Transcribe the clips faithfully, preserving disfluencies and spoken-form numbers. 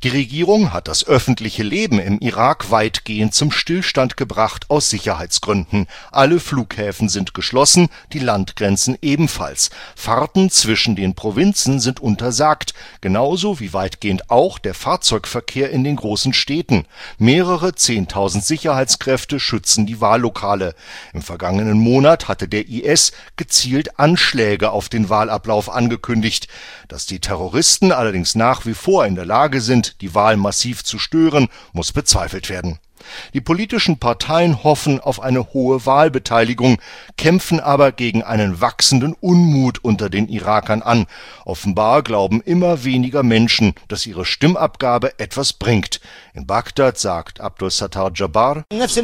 Die Regierung hat das öffentliche Leben im Irak weitgehend zum Stillstand gebracht aus Sicherheitsgründen. Alle Flughäfen sind geschlossen, die Landgrenzen ebenfalls. Fahrten zwischen den Provinzen sind untersagt, genauso wie weitgehend auch der Fahrzeugverkehr in den großen Städten. Mehrere Zehntausend Sicherheitskräfte schützen die Wahllokale. Im vergangenen Monat hatte der I S gezielt Anschläge auf den Wahlablauf angekündigt. Dass die Terroristen allerdings nach wie vor in der Lage sind, die Wahl massiv zu stören, muss bezweifelt werden. Die politischen Parteien hoffen auf eine hohe Wahlbeteiligung, kämpfen aber gegen einen wachsenden Unmut unter den Irakern an. Offenbar glauben immer weniger Menschen, dass ihre Stimmabgabe etwas bringt. In Bagdad sagt Abdul Sattar Jabbar: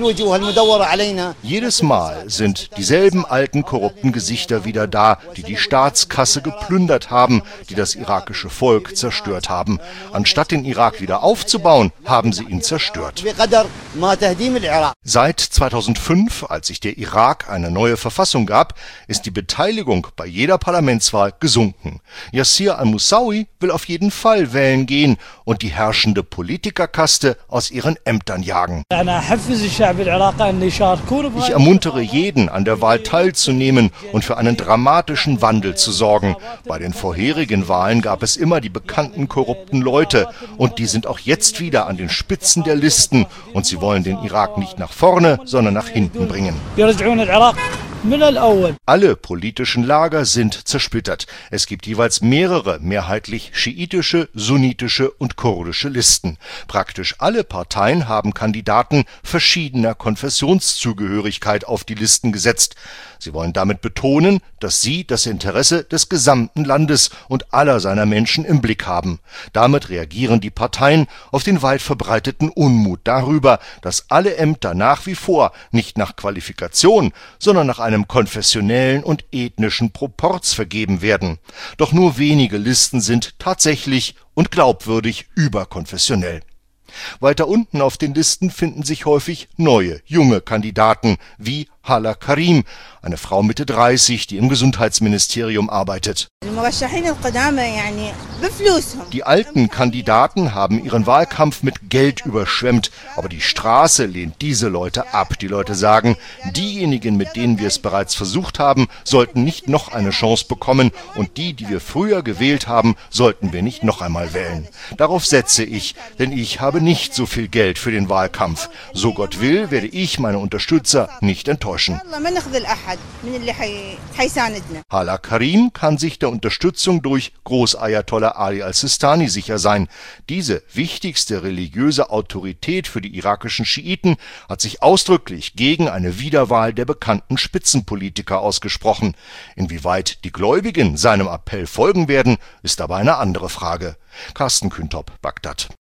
Jedes Mal sind dieselben alten korrupten Gesichter wieder da, die die Staatskasse geplündert haben, die das irakische Volk zerstört haben. Anstatt den Irak wieder aufzubauen, haben sie ihn zerstört. Seit zweitausendfünf, als sich der Irak eine neue Verfassung gab, ist die Beteiligung bei jeder Parlamentswahl gesunken. Yassir al-Moussaoui will auf jeden Fall wählen gehen und die herrschende Politikerkaste aus ihren Ämtern jagen. Ich ermuntere jeden, an der Wahl teilzunehmen und für einen dramatischen Wandel zu sorgen. Bei den vorherigen Wahlen gab es immer die bekannten korrupten Leute und die sind auch jetzt wieder an den Spitzen der Listen und sie wollen den Irak nicht nach vorne, sondern nach hinten bringen. Alle politischen Lager sind zersplittert. Es gibt jeweils mehrere, mehrheitlich schiitische, sunnitische und kurdische Listen. Praktisch alle Parteien haben Kandidaten verschiedener Konfessionszugehörigkeit auf die Listen gesetzt. Sie wollen damit betonen, dass sie das Interesse des gesamten Landes und aller seiner Menschen im Blick haben. Damit reagieren die Parteien auf den weit verbreiteten Unmut darüber, dass alle Ämter nach wie vor nicht nach Qualifikation, sondern nach einem konfessionellen und ethnischen Proporz vergeben werden. Doch nur wenige Listen sind tatsächlich und glaubwürdig überkonfessionell. Weiter unten auf den Listen finden sich häufig neue, junge Kandidaten wie Hala Karim, eine Frau Mitte dreißig, die im Gesundheitsministerium arbeitet. Die alten Kandidaten haben ihren Wahlkampf mit Geld überschwemmt, aber die Straße lehnt diese Leute ab. Die Leute sagen, diejenigen, mit denen wir es bereits versucht haben, sollten nicht noch eine Chance bekommen und die, die wir früher gewählt haben, sollten wir nicht noch einmal wählen. Darauf setze ich, denn ich habe nicht so viel Geld für den Wahlkampf. So Gott will, werde ich meine Unterstützer nicht enttäuschen. Hala Karim kann sich der Unterstützung durch Großayatollah Ali al-Sistani sicher sein. Diese wichtigste religiöse Autorität für die irakischen Schiiten hat sich ausdrücklich gegen eine Wiederwahl der bekannten Spitzenpolitiker ausgesprochen. Inwieweit die Gläubigen seinem Appell folgen werden, ist aber eine andere Frage. Carsten Küntop, Bagdad.